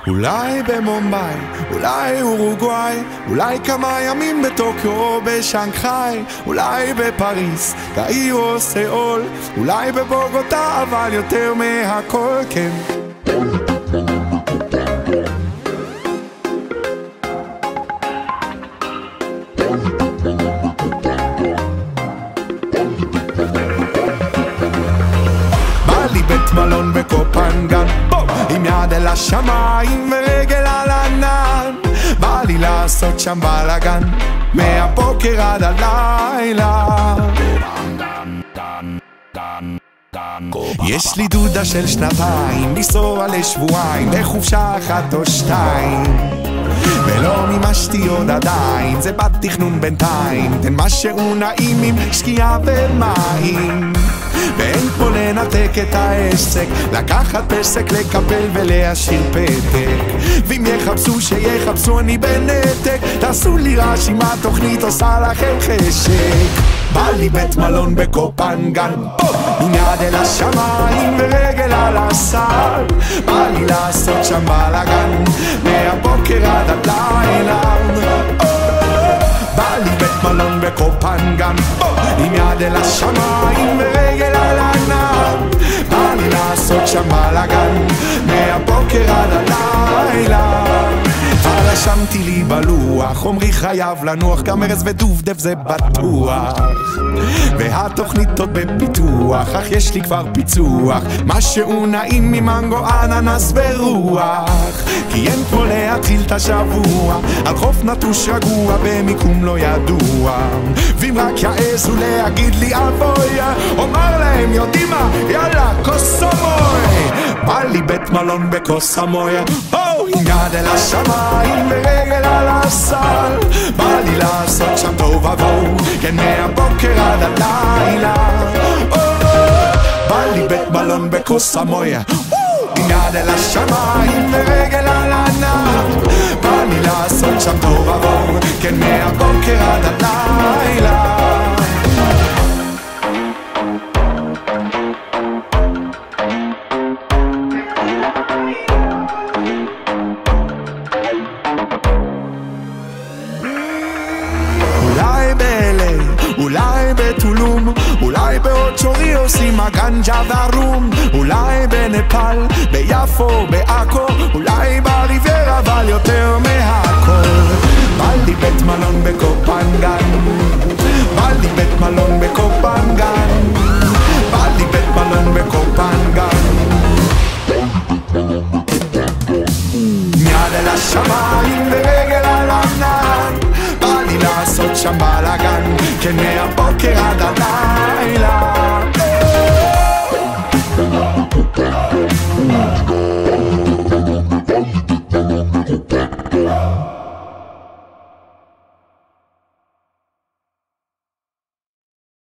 אולי במומביי, אולי אורוגוואי, אולי כמה ימים בטוקיו או בשנגחאי, אולי בפריס, קהיר או סאול, אולי בבוגוטה, אבל יותר מהכל כן. בא לי בית מלון בקופנגן, עם יד אל השמיים ורגל על ענן, בא לי לעשות שם בלגן מהבוקר עד הלילה. יש לי דודה של שנתיים, לנסוע לשבועיים בחופשה אחת או שתיים, ולא מימשתי עוד עדיין, זה בתכנון בינתיים, תן משהו נעים עם שקיעה ומים, ואין כמו לנתק את העסק, לקחת פסק, לקפל ולהשאיר פתק, ואם יחפשו שיחפשו אני בנתק, תעשו לי רעש אם התוכנית עושה לכם חשק. בא לי בית מלון בקופנגן, עם יד אל השמיים ורגל על הסל, בא לי לעשות שם בלגן מהבוקר עד הלילה. בא לי בית מלון בקופנגן, עם יד אל השמיים ורגל על הענן, בא לי לעשות שם בלגן מהבוקר עד הלילה. רשמתי לי בלוח, עומרי חייב לנוח, גם ארז ודובדב זה בטוח, והתוכנית עוד בפיתוח, אך יש לי כבר פיצוח, משהו נעים ממנגו, אננס ורוח, כי אין כמו להתחיל את השבוע על חוף נטוש רגוע במיקום לא ידוע, ואם רק יעזו להגיד לי אבוי, אומר להם יודעים מה, יאללה קוסומוי. בא לי בית מלון בקוסמוי, עם יד אל השמיים ורגל על הסל, בא לי לעשות שם טוב עבור, כן מהבוקר עד הלילה. בא לי בית מלון בקוסמוי, עם יד אל השמיים ורגל על הענן, בא לי לעשות שם טוב עבור, כן מהבוקר עד הלילה. אולי בטולום, אולי בעוד שורי עושים הגנג'ה והרום, אולי בנפל, ביפו, בעכו, אולי בריברה, אבל יותר מהכל. בא לי בית מלון בקופנגן, בא לי בית מלון בקופנגן, בא לי בית מלון בקופנגן, יד אל השמיים ורגל על הענן, בא לי לעשות שם בלגן, כן מהבוקר עד הלילה.